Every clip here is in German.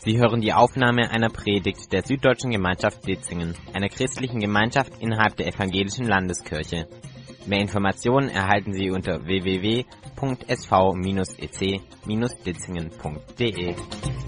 Sie hören die Aufnahme einer Predigt der Süddeutschen Gemeinschaft Ditzingen, einer christlichen Gemeinschaft innerhalb der Evangelischen Landeskirche. Mehr Informationen erhalten Sie unter www.sv-ec-ditzingen.de.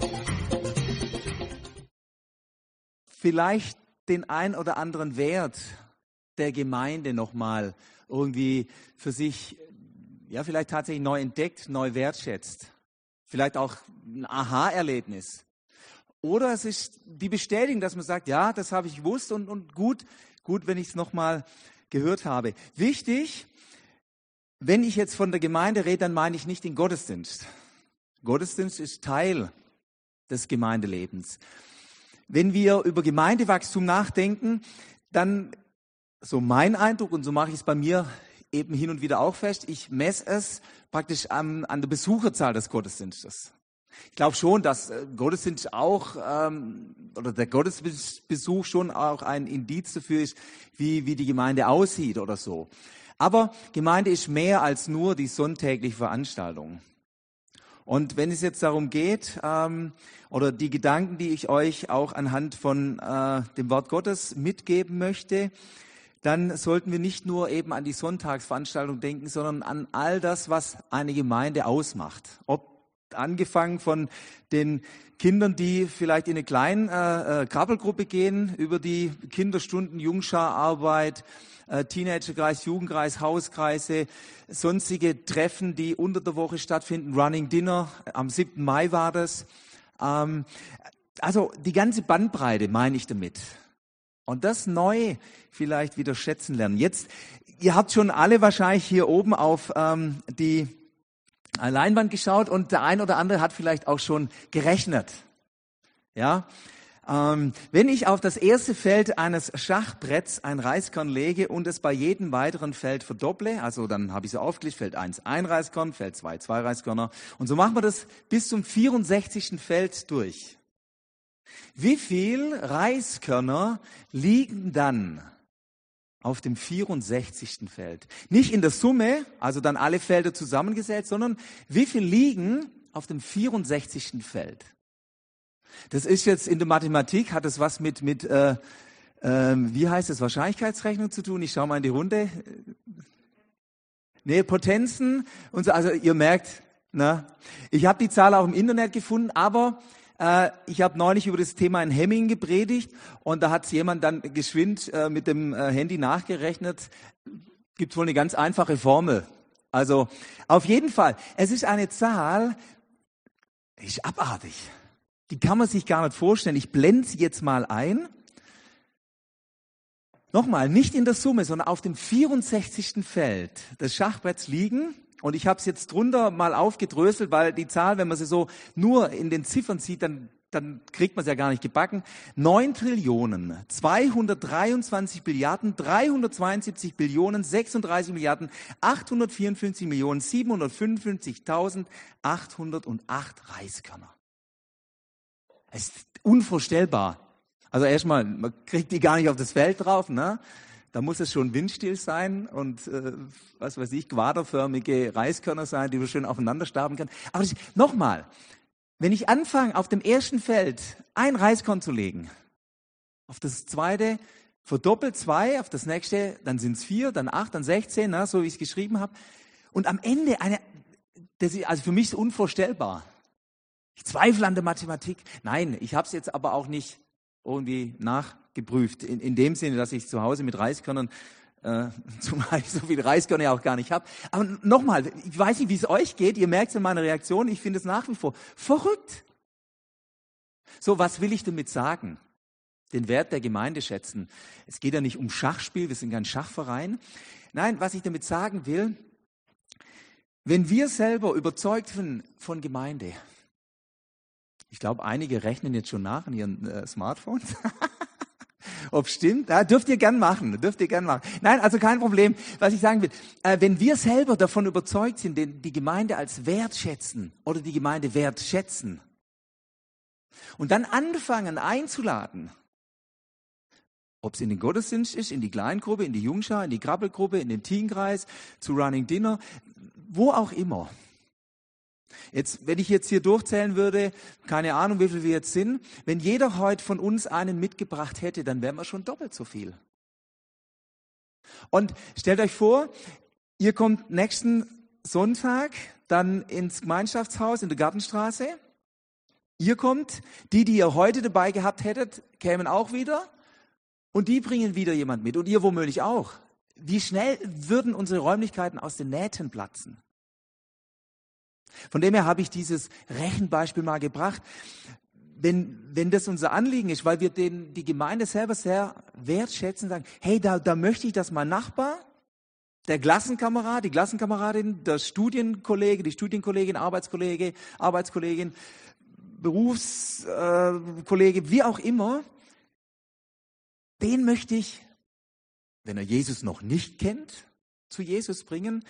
Vielleicht den ein oder anderen Wert der Gemeinde nochmal irgendwie für sich, ja, vielleicht tatsächlich neu entdeckt, neu wertschätzt. Vielleicht auch ein Aha-Erlebnis. Oder es ist die Bestätigung, dass man sagt, ja, das habe ich gewusst und gut, wenn ich es nochmal gehört habe. Wichtig, wenn ich jetzt von der Gemeinde rede, dann meine ich nicht den Gottesdienst. Gottesdienst ist Teil des Gemeindelebens. Wenn wir über Gemeindewachstum nachdenken, dann, so mein Eindruck, und so mache ich es bei mir eben hin und wieder auch fest, ich messe es praktisch an der Besucherzahl des Gottesdienstes. Ich glaube schon, dass Gottesdienst auch, oder der Gottesbesuch schon auch ein Indiz dafür ist, wie die Gemeinde aussieht oder so. Aber Gemeinde ist mehr als nur die sonntägliche Veranstaltung. Und wenn es jetzt darum geht, oder die Gedanken, die ich euch auch anhand von dem Wort Gottes mitgeben möchte, dann sollten wir nicht nur eben an die Sonntagsveranstaltung denken, sondern an all das, was eine Gemeinde ausmacht. Ob angefangen von den Kindern, die vielleicht in eine kleine Krabbelgruppe gehen, über die Kinderstunden, Jungschararbeit, Teenagerkreis, Jugendkreis, Hauskreise, sonstige Treffen, die unter der Woche stattfinden, Running Dinner, am 7. Mai war das. Also die ganze Bandbreite meine ich damit. Und das neu vielleicht wieder schätzen lernen. Jetzt, ihr habt schon alle wahrscheinlich hier oben auf die Leinwand geschaut und der ein oder andere hat vielleicht auch schon gerechnet. Ja, wenn ich auf das erste Feld eines Schachbretts ein Reiskorn lege und es bei jedem weiteren Feld verdopple, also dann habe ich so aufgelistet, Feld 1 ein Reiskorn, Feld 2 zwei Reiskörner und so machen wir das bis zum 64. Feld durch. Wie viel Reiskörner liegen dann auf dem 64. Feld? Nicht in der Summe, also dann alle Felder zusammengezählt, sondern wie viel liegen auf dem 64. Feld? Das ist jetzt in der Mathematik, hat es was mit wie heißt es, Wahrscheinlichkeitsrechnung zu tun? Ich schaue mal in die Runde. Nee, Potenzen und so, also ihr merkt, ich habe die Zahl auch im Internet gefunden, aber ich habe neulich über das Thema in Hemming gepredigt und da hat jemand dann geschwind mit dem Handy nachgerechnet. Gibt wohl eine ganz einfache Formel. Also auf jeden Fall, es ist eine Zahl, die ist abartig. Die kann man sich gar nicht vorstellen. Ich blende sie jetzt mal ein. Nochmal, nicht in der Summe, sondern auf dem 64. Feld des Schachbretts liegen. Und ich habe es jetzt drunter mal aufgedröselt, weil die Zahl, wenn man sie so nur in den Ziffern sieht, dann kriegt man es ja gar nicht gebacken. 9.023.323.854.755.858 Reiskörner. Es ist unvorstellbar. Also erstmal, man kriegt die gar nicht auf das Feld drauf, ne? Da muss es schon windstill sein und was weiß ich, quaderförmige Reiskörner sein, die man schön aufeinander stapeln kann. Aber nochmal, wenn ich anfange, auf dem ersten Feld ein Reiskorn zu legen, auf das zweite verdoppelt 2, auf das nächste, dann sind es 4, dann 8, dann 16, so wie ich es geschrieben habe. Und am Ende das ist also für mich so unvorstellbar. Ich zweifle an der Mathematik. Nein, ich habe es jetzt aber auch nicht irgendwie nachgeprüft. In dem Sinne, dass ich zu Hause mit Reiskörnern, zumal ich so viele Reiskörner ja auch gar nicht habe. Aber nochmal, ich weiß nicht, wie es euch geht. Ihr merkt es in meiner Reaktion. Ich finde es nach wie vor verrückt. So, was will ich damit sagen? Den Wert der Gemeinde schätzen. Es geht ja nicht um Schachspiel. Wir sind kein Schachverein. Nein, was ich damit sagen will, wenn wir selber überzeugt sind von Gemeinde, ich glaube, einige rechnen jetzt schon nach an ihren Smartphones. Ob stimmt? Ja, dürft ihr gern machen. Nein, also kein Problem. Was ich sagen will, wenn wir selber davon überzeugt sind, die Gemeinde als Wert schätzen oder die Gemeinde wertschätzen und dann anfangen einzuladen, ob es in den Gottesdienst ist, in die Kleingruppe, in die Jungschar, in die Krabbelgruppe, in den Teenkreis, zu Running Dinner, wo auch immer. Jetzt, wenn ich jetzt hier durchzählen würde, keine Ahnung, wie viel wir jetzt sind, wenn jeder heute von uns einen mitgebracht hätte, dann wären wir schon doppelt so viel. Und stellt euch vor, ihr kommt nächsten Sonntag dann ins Gemeinschaftshaus in der Gartenstraße. Ihr kommt, die ihr heute dabei gehabt hättet, kämen auch wieder und die bringen wieder jemand mit und ihr womöglich auch. Wie schnell würden unsere Räumlichkeiten aus den Nähten platzen? Von dem her habe ich dieses Rechenbeispiel mal gebracht. Wenn das unser Anliegen ist, weil wir die Gemeinde selber sehr wertschätzen, sagen, hey, da möchte ich, dass mein Nachbar, der Klassenkamerad, die Klassenkameradin, der Studienkollege, die Studienkollegin, Arbeitskollegin, Berufskollege, wie auch immer, den möchte ich, wenn er Jesus noch nicht kennt, zu Jesus bringen.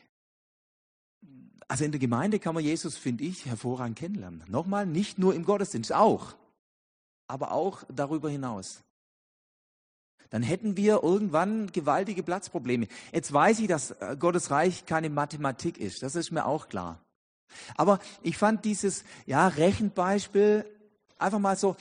Also in der Gemeinde kann man Jesus, finde ich, hervorragend kennenlernen. Nochmal, nicht nur im Gottesdienst, auch, aber auch darüber hinaus. Dann hätten wir irgendwann gewaltige Platzprobleme. Jetzt weiß ich, dass Gottes Reich keine Mathematik ist, das ist mir auch klar. Aber ich fand dieses Rechenbeispiel einfach mal so,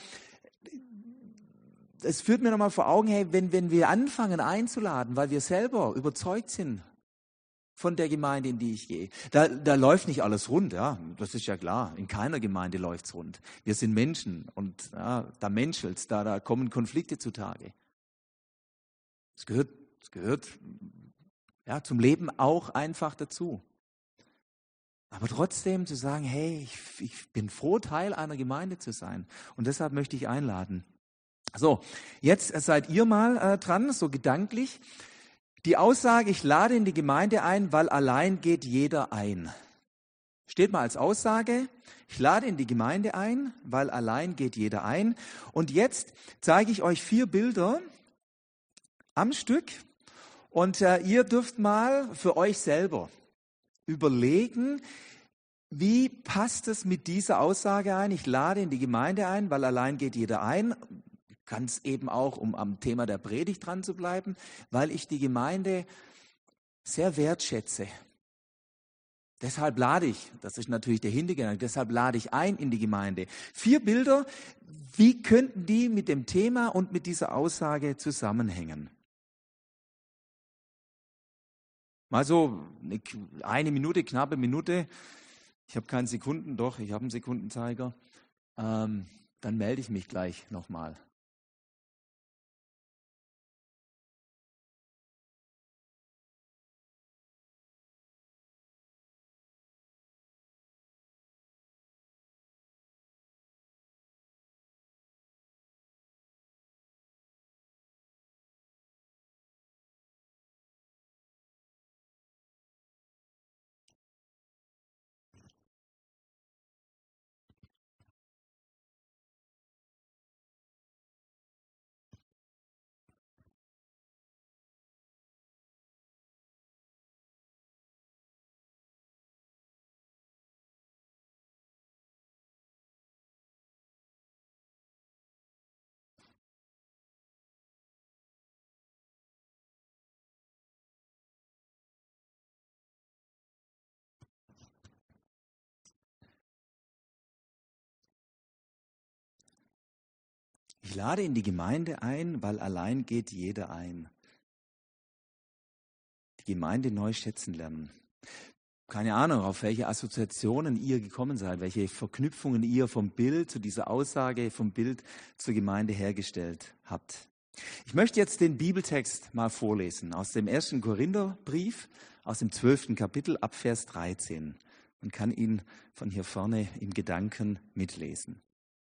es führt mir nochmal vor Augen, hey, wenn wir anfangen einzuladen, weil wir selber überzeugt sind von der Gemeinde, in die ich gehe. Da läuft nicht alles rund, ja, das ist ja klar. In keiner Gemeinde läuft's rund. Wir sind Menschen und ja, da menschelt's, da kommen Konflikte zutage. Es gehört ja, zum Leben auch einfach dazu. Aber trotzdem zu sagen, hey, ich bin froh, Teil einer Gemeinde zu sein. Und deshalb möchte ich einladen. So, jetzt seid ihr mal dran, so gedanklich. Die Aussage, ich lade in die Gemeinde ein, weil allein geht jeder ein. Steht mal als Aussage, ich lade in die Gemeinde ein, weil allein geht jeder ein. Und jetzt zeige ich euch 4 Bilder am Stück. Und ihr dürft mal für euch selber überlegen, wie passt es mit dieser Aussage ein? Ich lade in die Gemeinde ein, weil allein geht jeder ein. Ganz eben auch, um am Thema der Predigt dran zu bleiben, weil ich die Gemeinde sehr wertschätze. Deshalb lade ich, das ist natürlich der Hintergedanke, deshalb lade ich ein in die Gemeinde. 4 Bilder, wie könnten die mit dem Thema und mit dieser Aussage zusammenhängen? Mal so eine Minute, knappe Minute. Ich habe keinen Sekunden, doch, ich habe einen Sekundenzeiger. Dann melde ich mich gleich nochmal. Ich lade in die Gemeinde ein, weil allein geht jeder ein. Die Gemeinde neu schätzen lernen. Keine Ahnung, auf welche Assoziationen ihr gekommen seid, welche Verknüpfungen ihr vom Bild zu dieser Aussage, vom Bild zur Gemeinde hergestellt habt. Ich möchte jetzt den Bibeltext mal vorlesen aus dem 1. Korintherbrief, aus dem 12. Kapitel ab Vers 13. Man kann ihn von hier vorne im Gedanken mitlesen.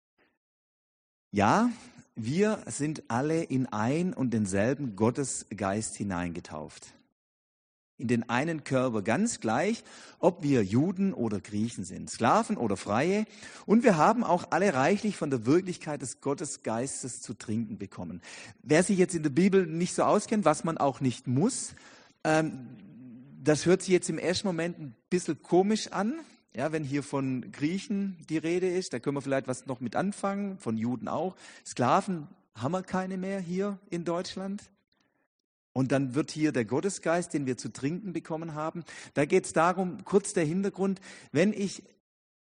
Ja, wir sind alle in ein und denselben Gottesgeist hineingetauft. In den einen Körper, ganz gleich, ob wir Juden oder Griechen sind, Sklaven oder Freie. Und wir haben auch alle reichlich von der Wirklichkeit des Gottesgeistes zu trinken bekommen. Wer sich jetzt in der Bibel nicht so auskennt, was man auch nicht muss, das hört sich jetzt im ersten Moment ein bisschen komisch an. Ja, wenn hier von Griechen die Rede ist, da können wir vielleicht was noch mit anfangen, von Juden auch. Sklaven haben wir keine mehr hier in Deutschland. Und dann wird hier der Gottesgeist, den wir zu trinken bekommen haben. Da geht es darum, kurz der Hintergrund, wenn ich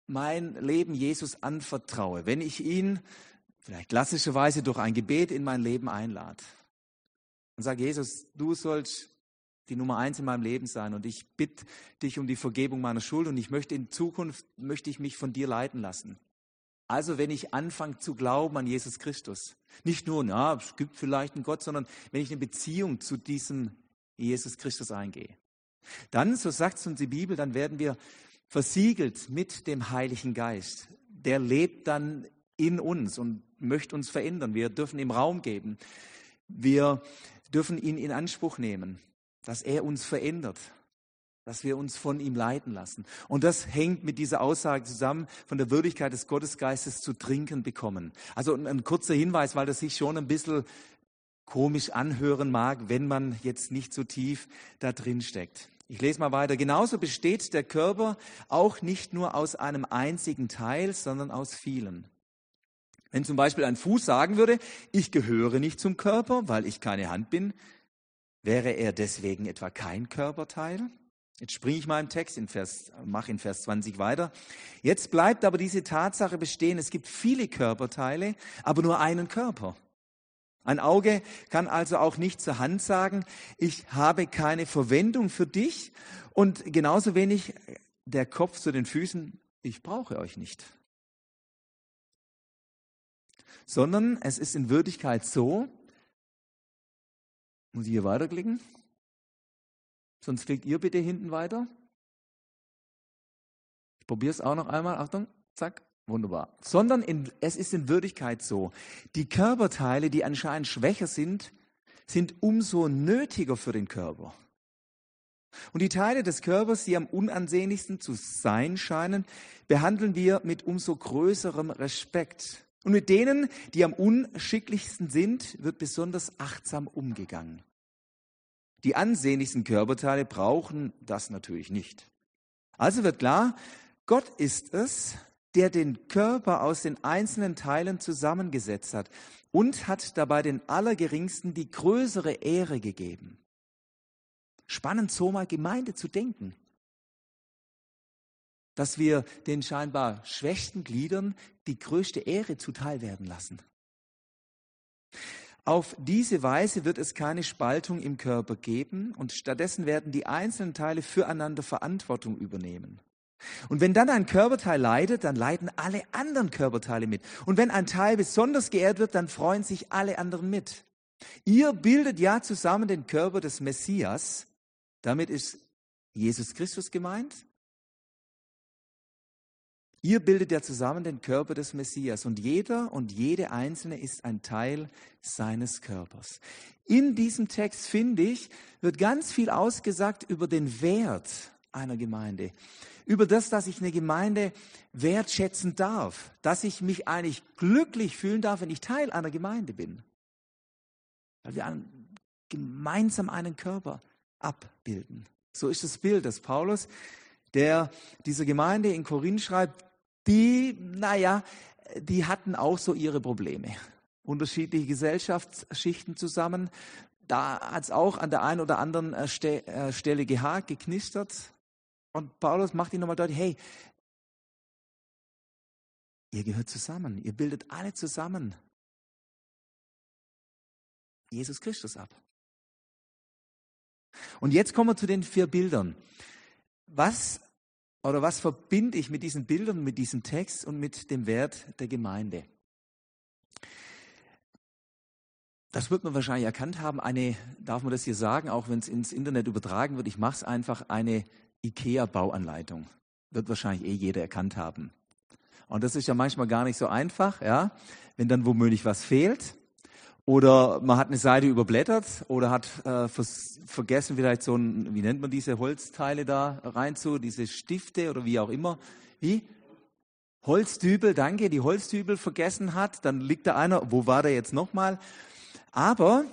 mein Leben Jesus anvertraue, wenn ich ihn vielleicht klassischerweise durch ein Gebet in mein Leben einlade und sage, Jesus, du sollst die Nummer 1 in meinem Leben sein und ich bitte dich um die Vergebung meiner Schuld und in Zukunft möchte ich mich von dir leiten lassen. Also wenn ich anfange zu glauben an Jesus Christus, nicht nur, es gibt vielleicht einen Gott, sondern wenn ich eine Beziehung zu diesem Jesus Christus eingehe, dann, so sagt es uns die Bibel, dann werden wir versiegelt mit dem Heiligen Geist. Der lebt dann in uns und möchte uns verändern. Wir dürfen ihm Raum geben. Wir dürfen ihn in Anspruch nehmen, dass er uns verändert, dass wir uns von ihm leiten lassen. Und das hängt mit dieser Aussage zusammen, von der Würdigkeit des Gottesgeistes zu trinken bekommen. Also ein kurzer Hinweis, weil das sich schon ein bisschen komisch anhören mag, wenn man jetzt nicht so tief da drin steckt. Ich lese mal weiter. Genauso besteht der Körper auch nicht nur aus einem einzigen Teil, sondern aus vielen. Wenn zum Beispiel ein Fuß sagen würde, ich gehöre nicht zum Körper, weil ich keine Hand bin, wäre er deswegen etwa kein Körperteil? Jetzt springe ich mal im Text, mache in Vers 20 weiter. Jetzt bleibt aber diese Tatsache bestehen, es gibt viele Körperteile, aber nur einen Körper. Ein Auge kann also auch nicht zur Hand sagen, ich habe keine Verwendung für dich, und genauso wenig der Kopf zu den Füßen, ich brauche euch nicht. Sondern es ist in Würdigkeit so, muss ich hier weiterklicken? Sonst klickt ihr bitte hinten weiter. Ich probiere es auch noch einmal. Achtung, zack, wunderbar. Sondern es ist in Würdigkeit so, die Körperteile, die anscheinend schwächer sind, sind umso nötiger für den Körper. Und die Teile des Körpers, die am unansehnlichsten zu sein scheinen, behandeln wir mit umso größerem Respekt. Und mit denen, die am unschicklichsten sind, wird besonders achtsam umgegangen. Die ansehnlichsten Körperteile brauchen das natürlich nicht. Also wird klar, Gott ist es, der den Körper aus den einzelnen Teilen zusammengesetzt hat und hat dabei den Allergeringsten die größere Ehre gegeben. Spannend, so mal Gemeinde zu denken. Dass wir den scheinbar schwächsten Gliedern die größte Ehre zuteil werden lassen. Auf diese Weise wird es keine Spaltung im Körper geben und stattdessen werden die einzelnen Teile füreinander Verantwortung übernehmen. Und wenn dann ein Körperteil leidet, dann leiden alle anderen Körperteile mit. Und wenn ein Teil besonders geehrt wird, dann freuen sich alle anderen mit. Ihr bildet ja zusammen den Körper des Messias. Damit ist Jesus Christus gemeint. Ihr bildet ja zusammen den Körper des Messias und jeder und jede Einzelne ist ein Teil seines Körpers. In diesem Text, finde ich, wird ganz viel ausgesagt über den Wert einer Gemeinde. Über das, dass ich eine Gemeinde wertschätzen darf. Dass ich mich eigentlich glücklich fühlen darf, wenn ich Teil einer Gemeinde bin. Weil wir gemeinsam einen Körper abbilden. So ist das Bild des Paulus, der dieser Gemeinde in Korinth schreibt, die hatten auch so ihre Probleme. Unterschiedliche Gesellschaftsschichten zusammen. Da hat es auch an der einen oder anderen Stelle gehakt, geknistert. Und Paulus macht ihnen nochmal deutlich, hey, ihr gehört zusammen, ihr bildet alle zusammen Jesus Christus ab. Und jetzt kommen wir zu den 4 Bildern. Was verbinde ich mit diesen Bildern, mit diesem Text und mit dem Wert der Gemeinde? Das wird man wahrscheinlich erkannt haben. Darf man das hier sagen, auch wenn es ins Internet übertragen wird, ich mache es einfach, eine IKEA-Bauanleitung. Wird wahrscheinlich jeder erkannt haben. Und das ist ja manchmal gar nicht so einfach, ja, wenn dann womöglich was fehlt. Oder man hat eine Seite überblättert oder hat vergessen vielleicht wie nennt man diese Holzteile da diese Stifte oder wie auch immer. Wie? Holzdübel, danke, die Holzdübel vergessen hat. Dann liegt da einer, wo war der jetzt nochmal? Aber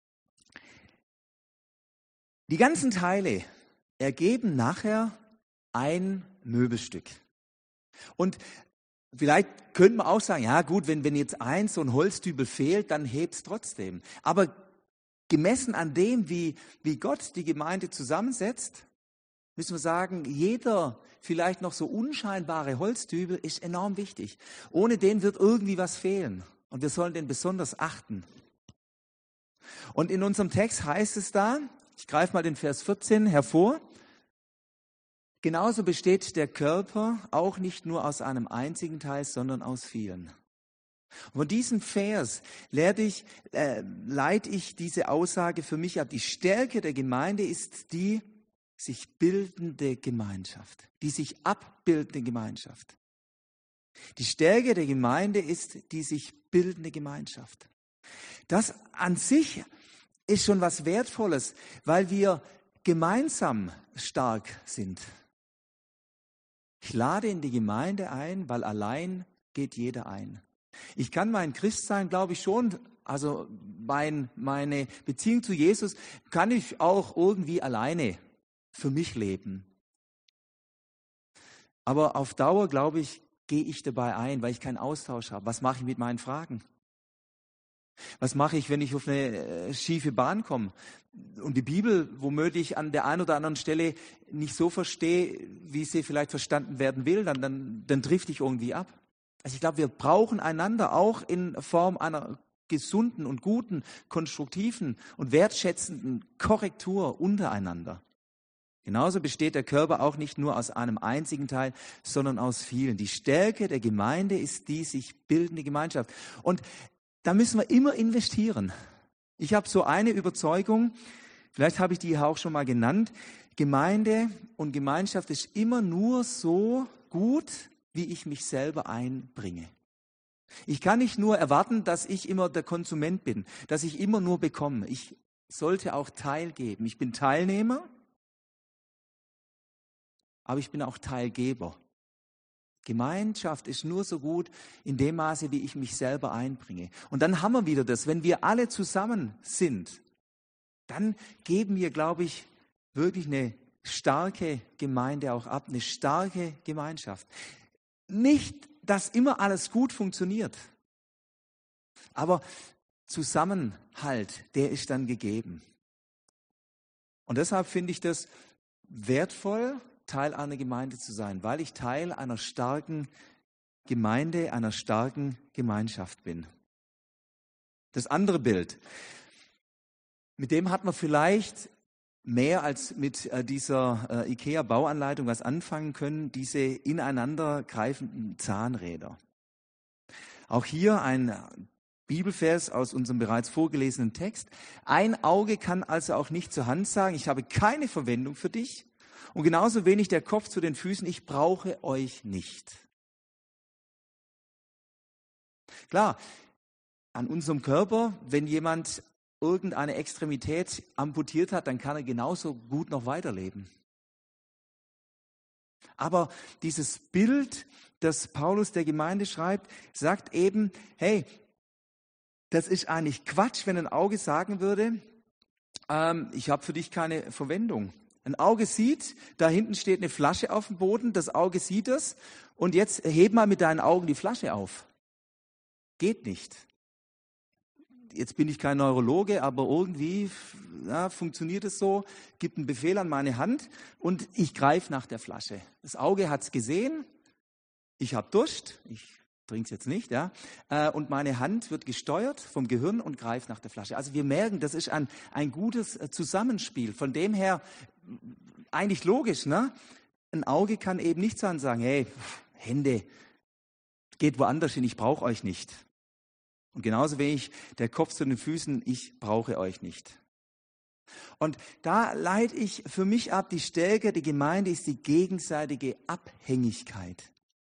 die ganzen Teile ergeben nachher ein Möbelstück. Und vielleicht könnte man auch sagen, ja gut, wenn jetzt so ein Holzdübel fehlt, dann hebt es trotzdem. Aber gemessen an dem, wie Gott die Gemeinde zusammensetzt, müssen wir sagen, jeder vielleicht noch so unscheinbare Holzdübel ist enorm wichtig. Ohne den wird irgendwie was fehlen. Und wir sollen den besonders achten. Und in unserem Text heißt es da, ich greife mal den Vers 14 hervor, genauso besteht der Körper auch nicht nur aus einem einzigen Teil, sondern aus vielen. Und von diesem Vers leite ich diese Aussage für mich ab. Die Stärke der Gemeinde ist die sich bildende Gemeinschaft, die sich abbildende Gemeinschaft. Die Stärke der Gemeinde ist die sich bildende Gemeinschaft. Das an sich ist schon was Wertvolles, weil wir gemeinsam stark sind. Ich lade in die Gemeinde ein, weil allein geht jeder ein. Ich kann mein Christsein, glaube ich, schon, also meine Beziehung zu Jesus kann ich auch irgendwie alleine für mich leben. Aber auf Dauer, glaube ich, gehe ich dabei ein, weil ich keinen Austausch habe. Was mache ich mit meinen Fragen? Was mache ich, wenn ich auf eine schiefe Bahn komme und die Bibel womöglich an der einen oder anderen Stelle nicht so verstehe, wie sie vielleicht verstanden werden will, dann drifte ich irgendwie ab. Also ich glaube, wir brauchen einander auch in Form einer gesunden und guten, konstruktiven und wertschätzenden Korrektur untereinander. Genauso besteht der Körper auch nicht nur aus einem einzigen Teil, sondern aus vielen. Die Stärke der Gemeinde ist die sich bildende Gemeinschaft. Und da müssen wir immer investieren. Ich habe so eine Überzeugung, vielleicht habe ich die auch schon mal genannt, Gemeinde und Gemeinschaft ist immer nur so gut, wie ich mich selber einbringe. Ich kann nicht nur erwarten, dass ich immer der Konsument bin, dass ich immer nur bekomme. Ich sollte auch teilgeben. Ich bin Teilnehmer, aber ich bin auch Teilgeber. Gemeinschaft ist nur so gut in dem Maße, wie ich mich selber einbringe. Und dann haben wir wieder das, wenn wir alle zusammen sind, dann geben wir, glaube ich, wirklich eine starke Gemeinde auch ab, eine starke Gemeinschaft. Nicht, dass immer alles gut funktioniert, aber Zusammenhalt, der ist dann gegeben. Und deshalb finde ich das wertvoll, Teil einer Gemeinde zu sein, weil ich Teil einer starken Gemeinde, einer starken Gemeinschaft bin. Das andere Bild, mit dem hat man vielleicht mehr als mit dieser IKEA-Bauanleitung was anfangen können, diese ineinander greifenden Zahnräder. Auch hier ein Bibelvers aus unserem bereits vorgelesenen Text. Ein Auge kann also auch nicht zur Hand sagen, ich habe keine Verwendung für dich. Und genauso wenig der Kopf zu den Füßen, ich brauche euch nicht. Klar, an unserem Körper, wenn jemand irgendeine Extremität amputiert hat, dann kann er genauso gut noch weiterleben. Aber dieses Bild, das Paulus der Gemeinde schreibt, sagt eben, hey, das ist eigentlich Quatsch, wenn ein Auge sagen würde, ich habe für dich keine Verwendung. Ein Auge sieht, da hinten steht eine Flasche auf dem Boden, das Auge sieht es und jetzt heb mal mit deinen Augen die Flasche auf. Geht nicht. Jetzt bin ich kein Neurologe, aber irgendwie funktioniert es so, gibt einen Befehl an meine Hand und ich greife nach der Flasche. Das Auge hat es gesehen, ich habe Durst, ich trinke es jetzt nicht, ja, und meine Hand wird gesteuert vom Gehirn und greift nach der Flasche. Also wir merken, das ist ein gutes Zusammenspiel. Von dem her eigentlich logisch, ne? Ein Auge kann eben nicht sagen, hey, Hände, geht woanders hin, ich brauche euch nicht. Und genauso wenig der Kopf zu den Füßen, ich brauche euch nicht. Und da leite ich für mich ab, die Stärke der Gemeinde ist die gegenseitige Abhängigkeit.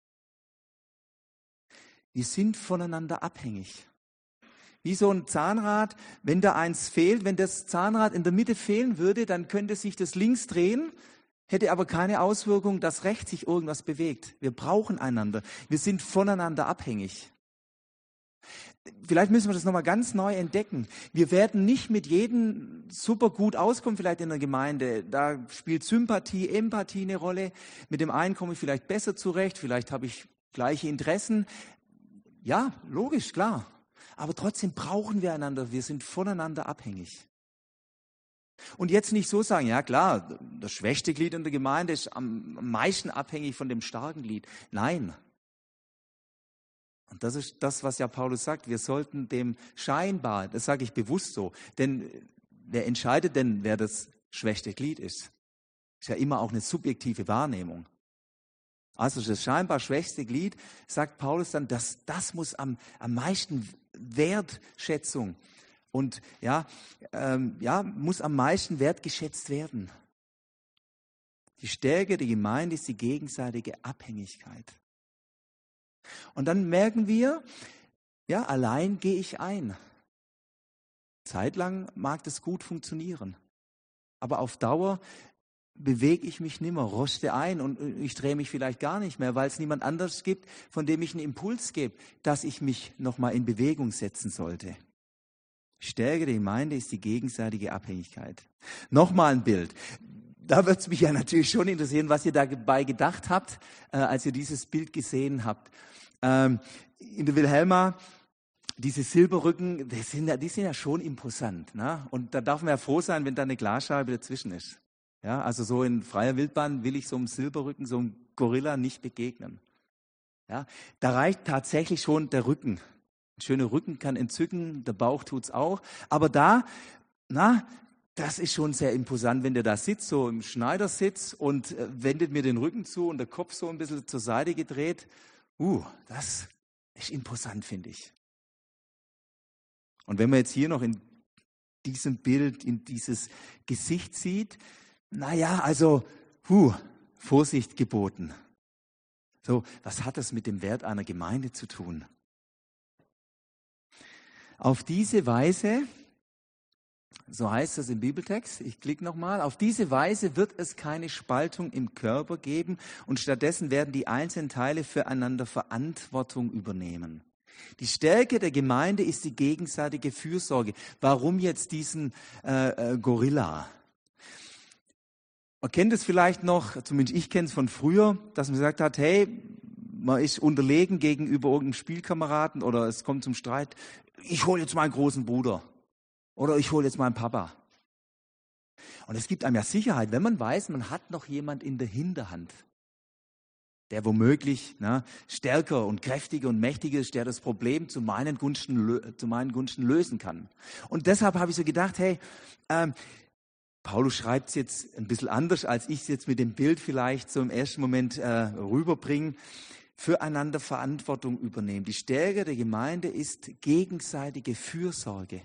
Wir sind voneinander abhängig. Wie so ein Zahnrad, wenn da eins fehlt, wenn das Zahnrad in der Mitte fehlen würde, dann könnte sich das links drehen, hätte aber keine Auswirkung, dass rechts sich irgendwas bewegt. Wir brauchen einander. Wir sind voneinander abhängig. Vielleicht müssen wir das nochmal ganz neu entdecken. Wir werden nicht mit jedem super gut auskommen, vielleicht in der Gemeinde. Da spielt Sympathie, Empathie eine Rolle. Mit dem einen komme ich vielleicht besser zurecht, vielleicht habe ich gleiche Interessen. Ja, logisch, klar. Aber trotzdem brauchen wir einander. Wir sind voneinander abhängig. Und jetzt nicht so sagen, ja klar, das schwächste Glied in der Gemeinde ist am meisten abhängig von dem starken Glied. Nein. Und das ist das, was ja Paulus sagt, wir sollten dem scheinbar, das sage ich bewusst so, denn wer entscheidet denn, wer das schwächste Glied ist? Ist ja immer auch eine subjektive Wahrnehmung. Also das scheinbar schwächste Glied, sagt Paulus dann, das muss am meisten Wertschätzung und muss am meisten wertgeschätzt werden. Die Stärke der Gemeinde ist die gegenseitige Abhängigkeit. Und dann merken wir, ja, allein gehe ich ein. Zeitlang mag das gut funktionieren, aber auf Dauer bewege ich mich nimmer, roste ein und ich drehe mich vielleicht gar nicht mehr, weil es niemand anderes gibt, von dem ich einen Impuls gebe, dass ich mich nochmal in Bewegung setzen sollte. Stärke der Gemeinde ist die gegenseitige Abhängigkeit. Nochmal ein Bild. Da wird es mich ja natürlich schon interessieren, was ihr dabei gedacht habt, als ihr dieses Bild gesehen habt. In der Wilhelma, diese Silberrücken, die sind ja schon imposant. Ne? Und da darf man ja froh sein, wenn da eine Glasscheibe dazwischen ist. Ja, also so in freier Wildbahn will ich so einem Silberrücken, so einem Gorilla nicht begegnen. Ja, da reicht tatsächlich schon der Rücken. Ein schöner Rücken kann entzücken, der Bauch tut's auch. Aber das ist schon sehr imposant, wenn der da sitzt, so im Schneidersitz und wendet mir den Rücken zu und der Kopf so ein bisschen zur Seite gedreht. Das ist imposant, finde ich. Und wenn man jetzt hier noch in diesem Bild, in dieses Gesicht sieht, Vorsicht geboten. So, was hat das mit dem Wert einer Gemeinde zu tun? Auf diese Weise, so heißt es im Bibeltext, ich klicke nochmal, auf diese Weise wird es keine Spaltung im Körper geben und stattdessen werden die einzelnen Teile füreinander Verantwortung übernehmen. Die Stärke der Gemeinde ist die gegenseitige Fürsorge. Warum jetzt diesen Gorilla? Man kennt es vielleicht noch, zumindest ich kenne es von früher, dass man gesagt hat, hey, man ist unterlegen gegenüber irgendeinem Spielkameraden oder es kommt zum Streit. Ich hole jetzt meinen großen Bruder oder ich hole jetzt meinen Papa. Und es gibt einem ja Sicherheit, wenn man weiß, man hat noch jemand in der Hinterhand, der womöglich stärker und kräftiger und mächtiger ist, der das Problem zu meinen Gunsten lösen kann. Und deshalb habe ich so gedacht, hey, Paulus schreibt es jetzt ein bisschen anders, als ich es jetzt mit dem Bild vielleicht so im ersten Moment rüberbringe. Füreinander Verantwortung übernehmen. Die Stärke der Gemeinde ist gegenseitige Fürsorge.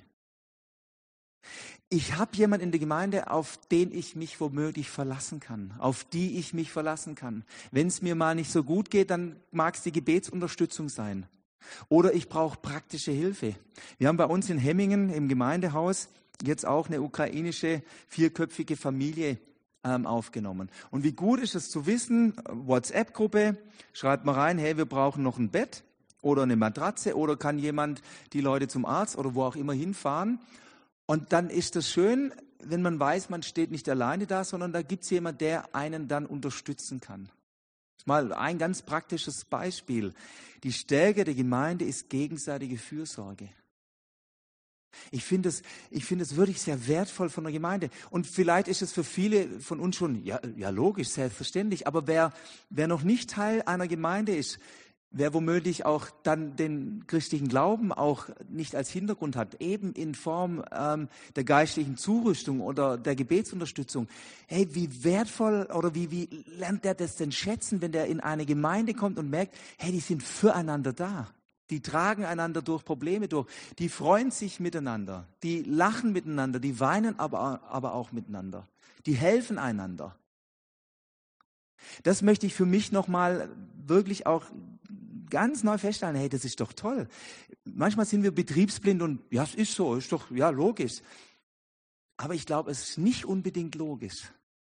Ich habe jemanden in der Gemeinde, auf den ich mich womöglich verlassen kann, auf die ich mich verlassen kann. Wenn es mir mal nicht so gut geht, dann mag es die Gebetsunterstützung sein. Oder ich brauche praktische Hilfe. Wir haben bei uns in Hemmingen im Gemeindehaus jetzt auch eine ukrainische 4-köpfige Familie aufgenommen. Und wie gut ist es zu wissen, WhatsApp-Gruppe, schreibt mal rein, hey, wir brauchen noch ein Bett oder eine Matratze oder kann jemand die Leute zum Arzt oder wo auch immer hinfahren. Und dann ist es schön, wenn man weiß, man steht nicht alleine da, sondern da gibt es jemanden, der einen dann unterstützen kann. Das ist mal ein ganz praktisches Beispiel. Die Stärke der Gemeinde ist gegenseitige Fürsorge. Ich finde es wirklich sehr wertvoll von der Gemeinde. Und vielleicht ist es für viele von uns schon, ja logisch, selbstverständlich. Aber wer noch nicht Teil einer Gemeinde ist, wer womöglich auch dann den christlichen Glauben auch nicht als Hintergrund hat, eben in Form der geistlichen Zurüstung oder der Gebetsunterstützung. Hey, wie wertvoll oder wie lernt der das denn schätzen, wenn der in eine Gemeinde kommt und merkt, hey, die sind füreinander da. Die tragen einander durch Probleme durch, die freuen sich miteinander, die lachen miteinander, die weinen aber auch miteinander, die helfen einander. Das möchte ich für mich nochmal wirklich auch ganz neu feststellen, hey, das ist doch toll. Manchmal sind wir betriebsblind und ja, es ist so, ist doch ja logisch. Aber ich glaube, es ist nicht unbedingt logisch.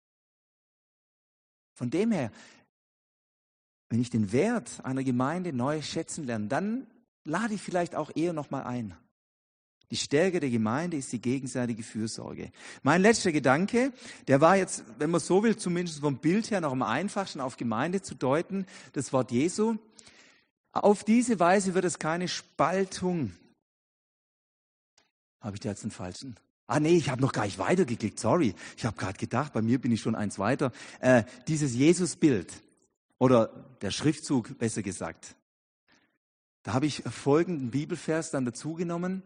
Von dem her, wenn ich den Wert einer Gemeinde neu schätzen lerne, dann lade ich vielleicht auch eher nochmal ein. Die Stärke der Gemeinde ist die gegenseitige Fürsorge. Mein letzter Gedanke, der war jetzt, wenn man so will, zumindest vom Bild her noch am einfachsten auf Gemeinde zu deuten, das Wort Jesu. Auf diese Weise wird es keine Spaltung. Habe ich da jetzt einen falschen? Ah nee, ich habe noch gar nicht weitergeklickt, sorry. Ich habe gerade gedacht, bei mir bin ich schon eins weiter. Dieses Jesusbild oder der Schriftzug, besser gesagt. Da habe ich folgenden Bibelvers dann dazu genommen.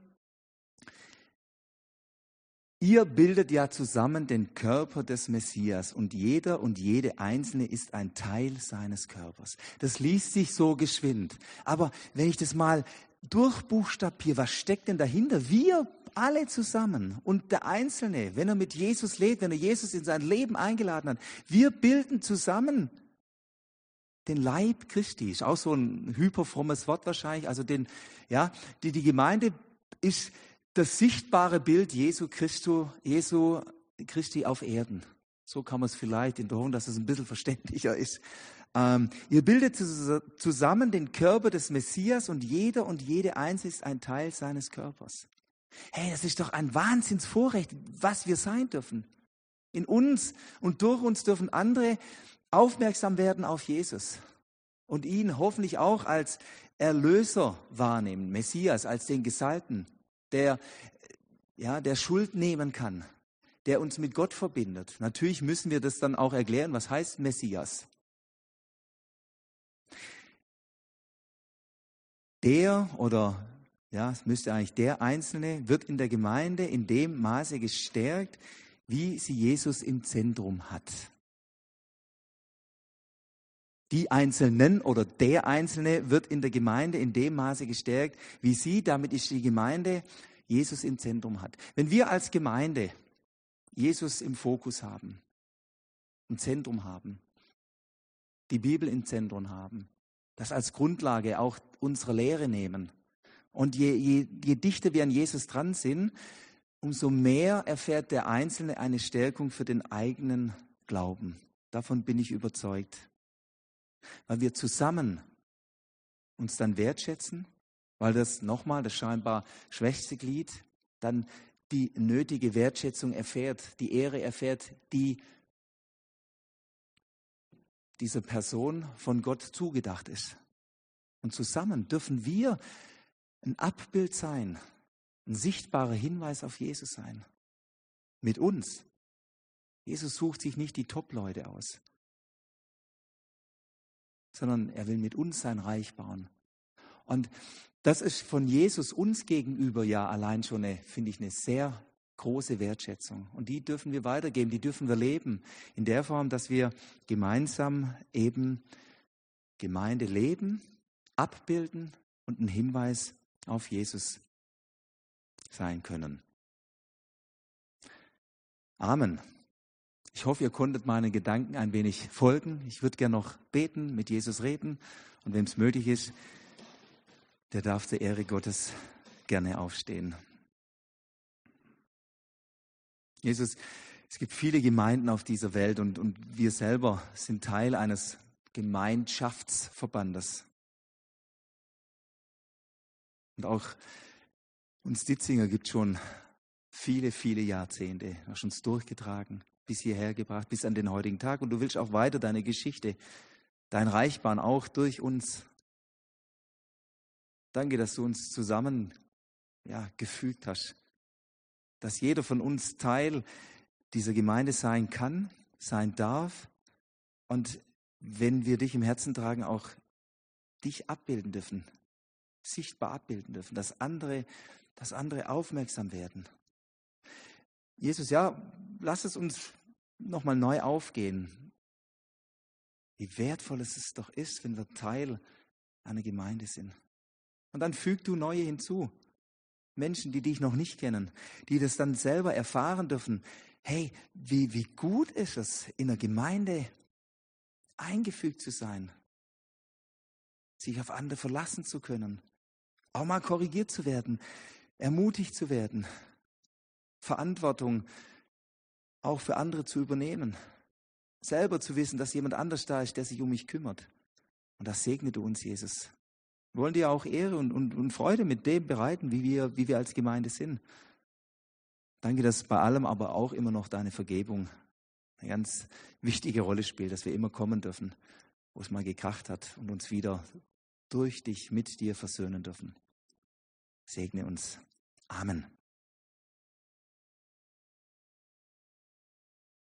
Ihr bildet ja zusammen den Körper des Messias und jeder und jede Einzelne ist ein Teil seines Körpers. Das liest sich so geschwind. Aber wenn ich das mal durchbuchstabiere, was steckt denn dahinter? Wir alle zusammen und der Einzelne, wenn er mit Jesus lebt, wenn er Jesus in sein Leben eingeladen hat, wir bilden zusammen den Leib Christi. Ist auch so ein hyperfrommes Wort wahrscheinlich. Also die Gemeinde ist das sichtbare Bild Jesu Christi auf Erden. So kann man es vielleicht in der Hoffnung, dass es ein bisschen verständlicher ist. Ihr bildet zusammen den Körper des Messias und jeder und jede Einzelne ist ein Teil seines Körpers. Hey, das ist doch ein Wahnsinnsvorrecht, was wir sein dürfen. In uns und durch uns dürfen andere aufmerksam werden auf Jesus und ihn hoffentlich auch als Erlöser wahrnehmen, Messias, als den Gesalbten, der Schuld nehmen kann, der uns mit Gott verbindet. Natürlich müssen wir das dann auch erklären, was heißt Messias. Es müsste eigentlich der Einzelne, wird in der Gemeinde in dem Maße gestärkt, wie sie Jesus im Zentrum hat. Die Einzelnen oder der Einzelne wird in der Gemeinde in dem Maße gestärkt, wie sie, damit ist die Gemeinde, Jesus im Zentrum hat. Wenn wir als Gemeinde Jesus im Fokus haben, im Zentrum haben, die Bibel im Zentrum haben, das als Grundlage auch unserer Lehre nehmen und je dichter wir an Jesus dran sind, umso mehr erfährt der Einzelne eine Stärkung für den eigenen Glauben. Davon bin ich überzeugt. Weil wir zusammen uns dann wertschätzen, weil das scheinbar schwächste Glied, dann die nötige Wertschätzung erfährt, die Ehre erfährt, die dieser Person von Gott zugedacht ist. Und zusammen dürfen wir ein Abbild sein, ein sichtbarer Hinweis auf Jesus sein. Mit uns. Jesus sucht sich nicht die Top-Leute aus, sondern er will mit uns sein Reich bauen. Und das ist von Jesus uns gegenüber ja allein schon finde ich, eine sehr große Wertschätzung. Und die dürfen wir weitergeben, die dürfen wir leben. In der Form, dass wir gemeinsam eben Gemeinde leben, abbilden und ein Hinweis auf Jesus sein können. Amen. Ich hoffe, ihr konntet meinen Gedanken ein wenig folgen. Ich würde gerne noch beten, mit Jesus reden. Und wem es möglich ist, der darf zur Ehre Gottes gerne aufstehen. Jesus, es gibt viele Gemeinden auf dieser Welt und wir selber sind Teil eines Gemeinschaftsverbandes. Und auch uns Ditzinger gibt schon viele, viele Jahrzehnte. Du hast uns durchgetragen, bis hierher gebracht, bis an den heutigen Tag. Und du willst auch weiter deine Geschichte, dein Reich bauen, auch durch uns. Danke, dass du uns zusammen gefügt hast. Dass jeder von uns Teil dieser Gemeinde sein kann, sein darf. Und wenn wir dich im Herzen tragen, auch dich abbilden dürfen, sichtbar abbilden dürfen, dass andere aufmerksam werden. Jesus, lass es uns nochmal neu aufgehen. Wie wertvoll es doch ist, wenn wir Teil einer Gemeinde sind. Und dann füg du neue hinzu. Menschen, die dich noch nicht kennen, die das dann selber erfahren dürfen. Hey, wie gut ist es, in einer Gemeinde eingefügt zu sein, sich auf andere verlassen zu können, auch mal korrigiert zu werden, ermutigt zu werden, Verantwortung auch für andere zu übernehmen, selber zu wissen, dass jemand anders da ist, der sich um mich kümmert. Und das segne du uns, Jesus. Wir wollen dir auch Ehre und Freude mit dem bereiten, wie wir als Gemeinde sind. Danke, dass bei allem aber auch immer noch deine Vergebung eine ganz wichtige Rolle spielt, dass wir immer kommen dürfen, wo es mal gekracht hat und uns wieder durch dich mit dir versöhnen dürfen. Segne uns. Amen.